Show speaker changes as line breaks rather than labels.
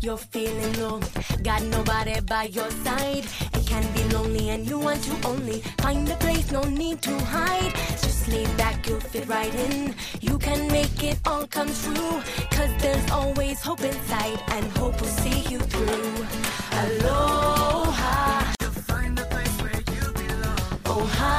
you're feeling low, got nobody by your side, it can be lonely and you want to only find a place, no need to hide. Just lay back, you'll fit right in. You can make it all come true, cause there's always hope inside, and hope will see you through. Aloha, you'll find the place where you belong. Oh, hi.